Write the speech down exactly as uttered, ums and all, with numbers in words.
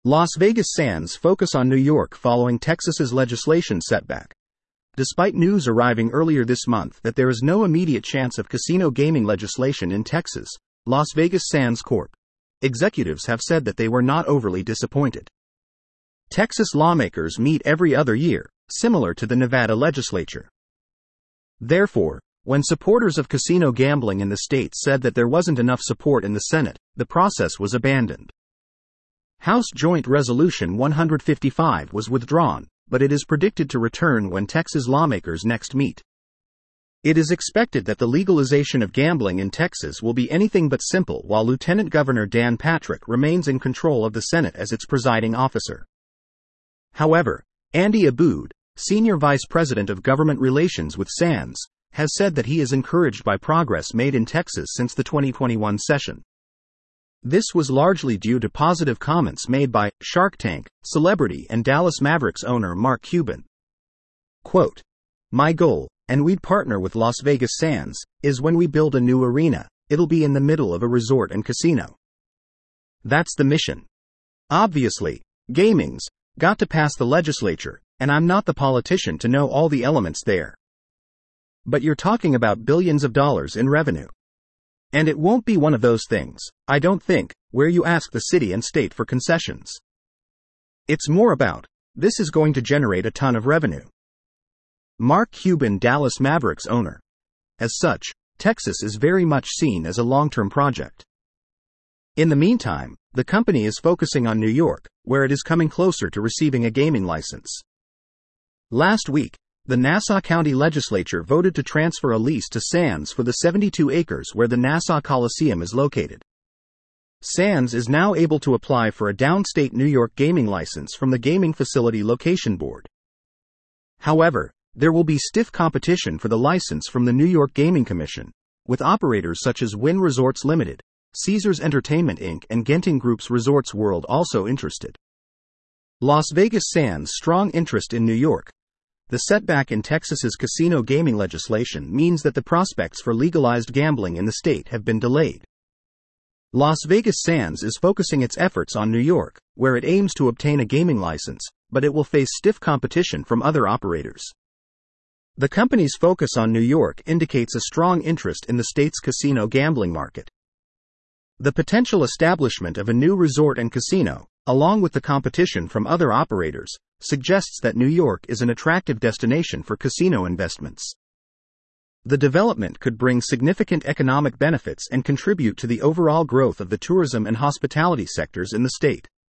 Las Vegas Sands focus on New York following Texas's legislation setback. Despite news arriving earlier this month that there is no immediate chance of casino gaming legislation in Texas, Las Vegas Sands Corporation executives have said that they were not overly disappointed. Texas lawmakers meet every other year, similar to the Nevada legislature. Therefore, when supporters of casino gambling in the state said that there wasn't enough support in the Senate, the process was abandoned. House Joint Resolution one fifty-five was withdrawn, but it is predicted to return when Texas lawmakers next meet. It is expected that the legalization of gambling in Texas will be anything but simple while Lieutenant Governor Dan Patrick remains in control of the Senate as its presiding officer. However, Andy Aboud, Senior Vice President of Government Relations with Sands, has said that he is encouraged by progress made in Texas since the twenty twenty-one session. This was largely due to positive comments made by Shark Tank celebrity and Dallas Mavericks owner Mark Cuban. Quote, "My goal, and we'd partner with Las Vegas Sands, is when we build a new arena, it'll be in the middle of a resort and casino. That's the mission. Obviously, gaming's got to pass the legislature, and I'm not the politician to know all the elements there. But you're talking about billions of dollars in revenue. And it won't be one of those things, I don't think, where you ask the city and state for concessions. It's more about, this is going to generate a ton of revenue." Mark Cuban, Dallas Mavericks owner. As such, Texas is very much seen as a long-term project. In the meantime, the company is focusing on New York, where it is coming closer to receiving a gaming license. Last week, the Nassau County Legislature voted to transfer a lease to Sands for the seventy-two acres where the Nassau Coliseum is located. Sands is now able to apply for a downstate New York gaming license from the Gaming Facility Location Board. However, there will be stiff competition for the license from the New York Gaming Commission, with operators such as Wynn Resorts Limited, Caesars Entertainment Incorporated, and Genting Group's Resorts World also interested. Las Vegas Sands' strong interest in New York. The setback in Texas's casino gaming legislation means that the prospects for legalized gambling in the state have been delayed. Las Vegas Sands is focusing its efforts on New York, where it aims to obtain a gaming license, but it will face stiff competition from other operators. The company's focus on New York indicates a strong interest in the state's casino gambling market. The potential establishment of a new resort and casino, along with the competition from other operators, suggests that New York is an attractive destination for casino investments. The development could bring significant economic benefits and contribute to the overall growth of the tourism and hospitality sectors in the state.